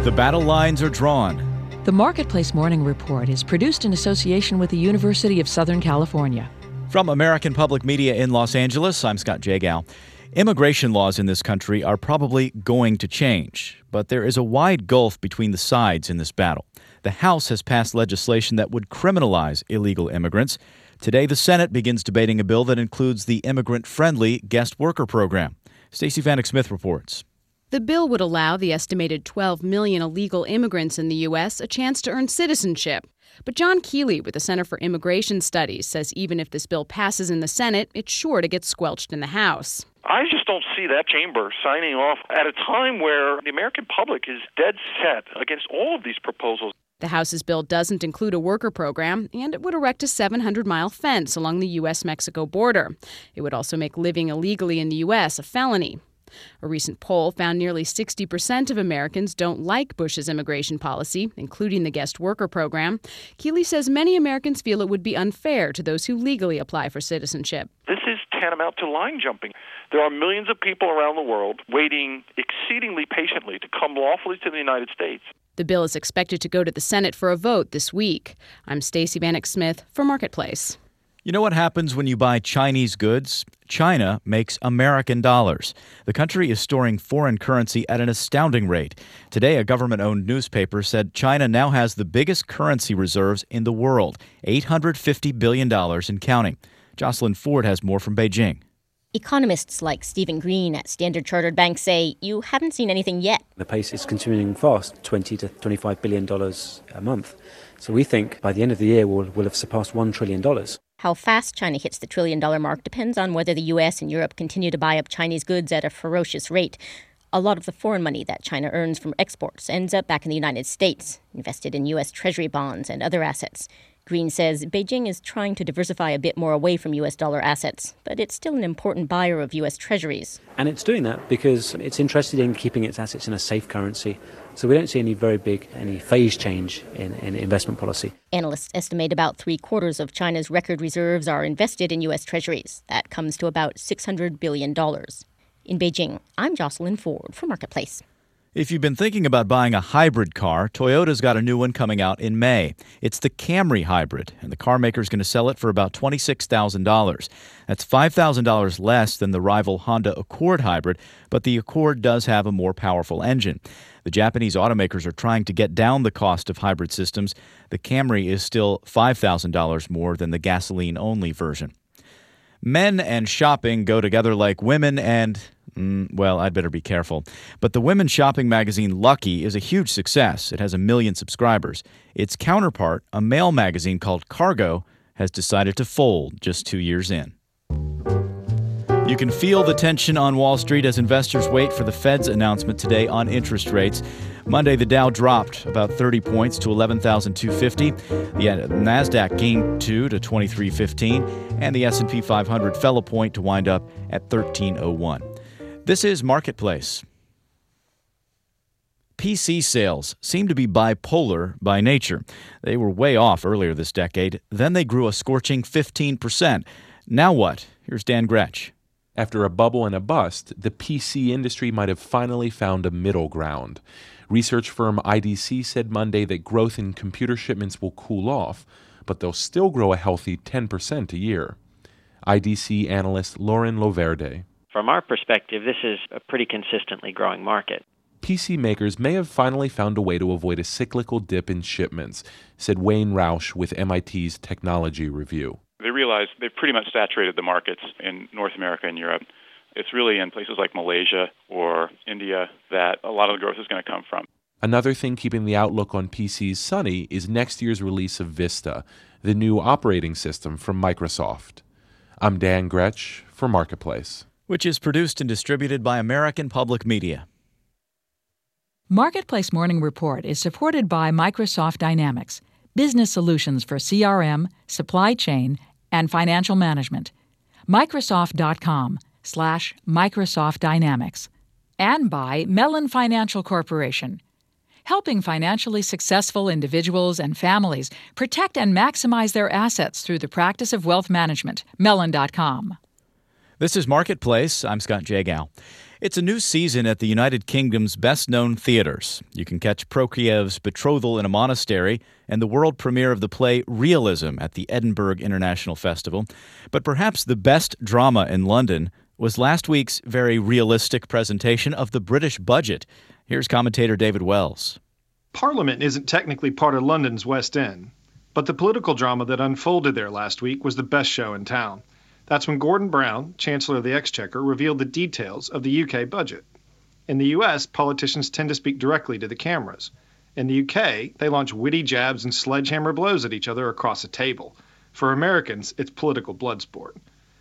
The battle lines are drawn. The Marketplace Morning Report is produced in association with the University of Southern California. From American Public Media in Los Angeles, I'm Scott Jagow. Immigration laws in this country are probably going to change, but there is a wide gulf between the sides in this battle. The House has passed legislation that would criminalize illegal immigrants. Today, the Senate begins debating a bill that includes the immigrant-friendly guest worker program. Stacey Vanek Smith reports. The bill would allow the estimated 12 million illegal immigrants in the U.S. a chance to earn citizenship. But John Keeley with the Center for Immigration Studies says even if this bill passes in the Senate, it's sure to get squelched in the House. I just don't see that chamber signing off at a time where the American public is dead set against all of these proposals. The House's bill doesn't include a worker program, and it would erect a 700-mile fence along the U.S.-Mexico border. It would also make living illegally in the U.S. a felony. A recent poll found nearly 60% of Americans don't like Bush's immigration policy, including the guest worker program. Keeley says many Americans feel it would be unfair to those who legally apply for citizenship. This is tantamount to line jumping. There are millions of people around the world waiting exceedingly patiently to come lawfully to the United States. The bill is expected to go to the Senate for a vote this week. I'm Stacey Vanek Smith for Marketplace. You know what happens when you buy Chinese goods? China makes American dollars. The country is storing foreign currency at an astounding rate. Today, a government-owned newspaper said China now has the biggest currency reserves in the world, $850 billion and counting. Jocelyn Ford has more from Beijing. Economists like Stephen Green at Standard Chartered Bank say you haven't seen anything yet. The pace is continuing fast, $20 to $25 billion a month. So we think by the end of the year we'll have surpassed $1 trillion. How fast China hits the trillion-dollar mark depends on whether the U.S. and Europe continue to buy up Chinese goods at a ferocious rate. A lot of the foreign money that China earns from exports ends up back in the United States, invested in U.S. Treasury bonds and other assets. Green says Beijing is trying to diversify a bit more away from U.S. dollar assets, but it's still an important buyer of U.S. Treasuries. And it's doing that because it's interested in keeping its assets in a safe currency. So we don't see any phase change in investment policy. Analysts estimate about 3/4 of China's record reserves are invested in U.S. Treasuries. That comes to about $600 billion. In Beijing, I'm Jocelyn Ford for Marketplace. If you've been thinking about buying a hybrid car, Toyota's got a new one coming out in May. It's the Camry Hybrid, and the car maker's going to sell it for about $26,000. That's $5,000 less than the rival Honda Accord Hybrid, but the Accord does have a more powerful engine. The Japanese automakers are trying to get down the cost of hybrid systems. The Camry is still $5,000 more than the gasoline-only version. Men and shopping go together like women and... well, I'd better be careful. But the women's shopping magazine Lucky is a huge success. It has 1 million subscribers. Its counterpart, a male magazine called Cargo, has decided to fold just 2 years in. You can feel the tension on Wall Street as investors wait for the Fed's announcement today on interest rates. Monday, the Dow dropped about 30 points to 11,250. The Nasdaq gained 2 to 2315, and the S&P 500 fell a point to wind up at 1301. This is Marketplace. PC sales seem to be bipolar by nature. They were way off earlier this decade. Then they grew a scorching 15%. Now what? Here's Dan Gretsch. After a bubble and a bust, the PC industry might have finally found a middle ground. Research firm IDC said Monday that growth in computer shipments will cool off, but they'll still grow a healthy 10% a year. IDC analyst Lauren Loverde. From our perspective, this is a pretty consistently growing market. PC makers may have finally found a way to avoid a cyclical dip in shipments, said Wayne Roush with MIT's Technology Review. They realize they've pretty much saturated the markets in North America and Europe. It's really in places like Malaysia or India that a lot of the growth is going to come from. Another thing keeping the outlook on PCs sunny is next year's release of Vista, the new operating system from Microsoft. I'm Dan Gretsch for Marketplace. Which is produced and distributed by American Public Media. Marketplace Morning Report is supported by Microsoft Dynamics, business solutions for CRM, supply chain, and financial management. Microsoft.com/Microsoft Dynamics. And by Mellon Financial Corporation, helping financially successful individuals and families protect and maximize their assets through the practice of wealth management. Mellon.com. This is Marketplace. I'm Scott Jagow. It's a new season at the United Kingdom's best-known theaters. You can catch Prokofiev's Betrothal in a Monastery and the world premiere of the play Realism at the Edinburgh International Festival. But perhaps the best drama in London was last week's very realistic presentation of the British budget. Here's commentator David Wells. Parliament isn't technically part of London's West End, but the political drama that unfolded there last week was the best show in town. That's when Gordon Brown, Chancellor of the Exchequer, revealed the details of the UK budget. In the US, politicians tend to speak directly to the cameras. In the UK, they launch witty jabs and sledgehammer blows at each other across a table. For Americans, it's political bloodsport.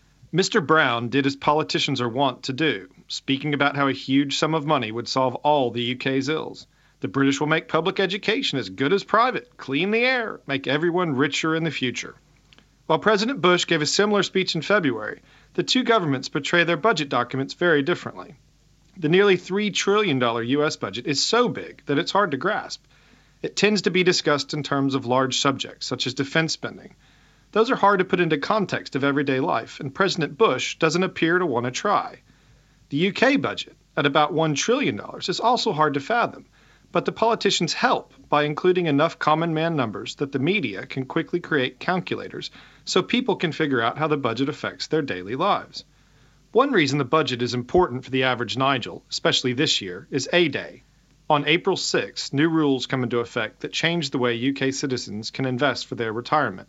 Mr. Brown did as politicians are wont to do, speaking about how a huge sum of money would solve all the UK's ills. The British will make public education as good as private, clean the air, make everyone richer in the future. While President Bush gave a similar speech in February, the two governments portray their budget documents very differently. The nearly $3 trillion U.S. budget is so big that it's hard to grasp. It tends to be discussed in terms of large subjects, such as defense spending. Those are hard to put into context of everyday life, and President Bush doesn't appear to want to try. The UK budget, at about $1 trillion, is also hard to fathom, but the politicians help by including enough common man numbers that the media can quickly create calculators so people can figure out how the budget affects their daily lives. One reason the budget is important for the average Nigel, especially this year, is A-Day. On April 6, new rules come into effect that change the way UK citizens can invest for their retirement.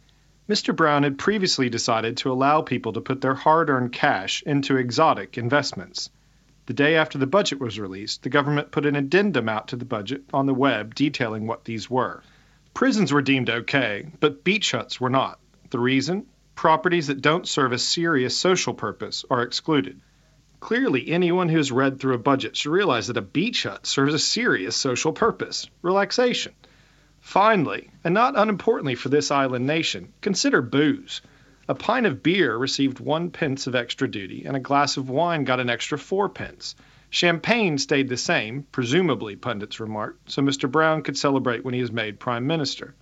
Mr. Brown had previously decided to allow people to put their hard-earned cash into exotic investments. The day after the budget was released, the government put an addendum out to the budget on the web detailing what these were. Prisons were deemed okay, but beach huts were not. The reason? Properties that don't serve a serious social purpose are excluded. Clearly, anyone who has read through a budget should realize that a beach hut serves a serious social purpose: relaxation. Finally, and not unimportantly for this island nation, consider booze. A pint of beer received 1 pence of extra duty, and a glass of wine got an extra 4 pence. Champagne stayed the same, presumably, pundits remarked, so Mr. Brown could celebrate when he is made Prime Minister.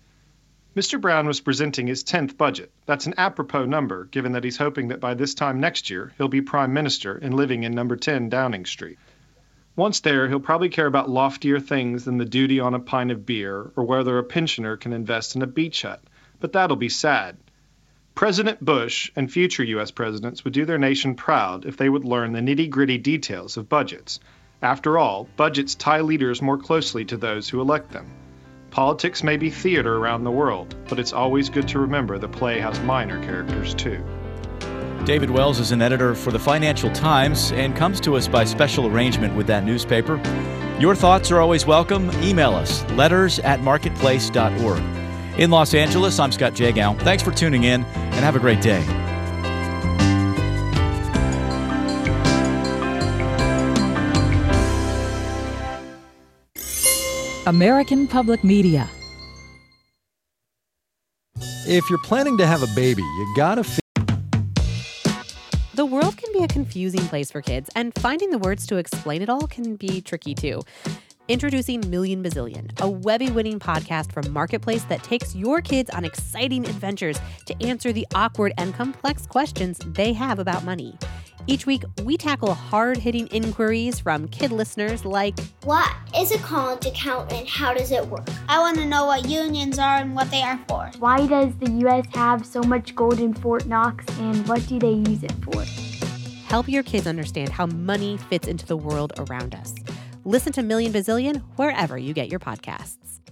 Mr. Brown was presenting his 10th budget. That's an apropos number, given that he's hoping that by this time next year, he'll be Prime Minister and living in number 10 Downing Street. Once there, he'll probably care about loftier things than the duty on a pint of beer or whether a pensioner can invest in a beach hut. But that'll be sad. President Bush and future U.S. presidents would do their nation proud if they would learn the nitty-gritty details of budgets. After all, budgets tie leaders more closely to those who elect them. Politics may be theater around the world, but it's always good to remember the play has minor characters too. David Wells is an editor for the Financial Times and comes to us by special arrangement with that newspaper. Your thoughts are always welcome. Email us, letters@marketplace.org. In Los Angeles, I'm Scott Jagow. Thanks for tuning in, and have a great day. American Public Media. If you're planning to have a baby, you gotta The world can be a confusing place for kids, and finding the words to explain it all can be tricky too. Introducing Million Bazillion, a Webby-winning podcast from Marketplace that takes your kids on exciting adventures to answer the awkward and complex questions they have about money. Each week, we tackle hard-hitting inquiries from kid listeners like, what is a college account and how does it work? I want to know what unions are and what they are for. Why does the U.S. have so much gold in Fort Knox, and what do they use it for? Help your kids understand how money fits into the world around us. Listen to Million Bazillion wherever you get your podcasts.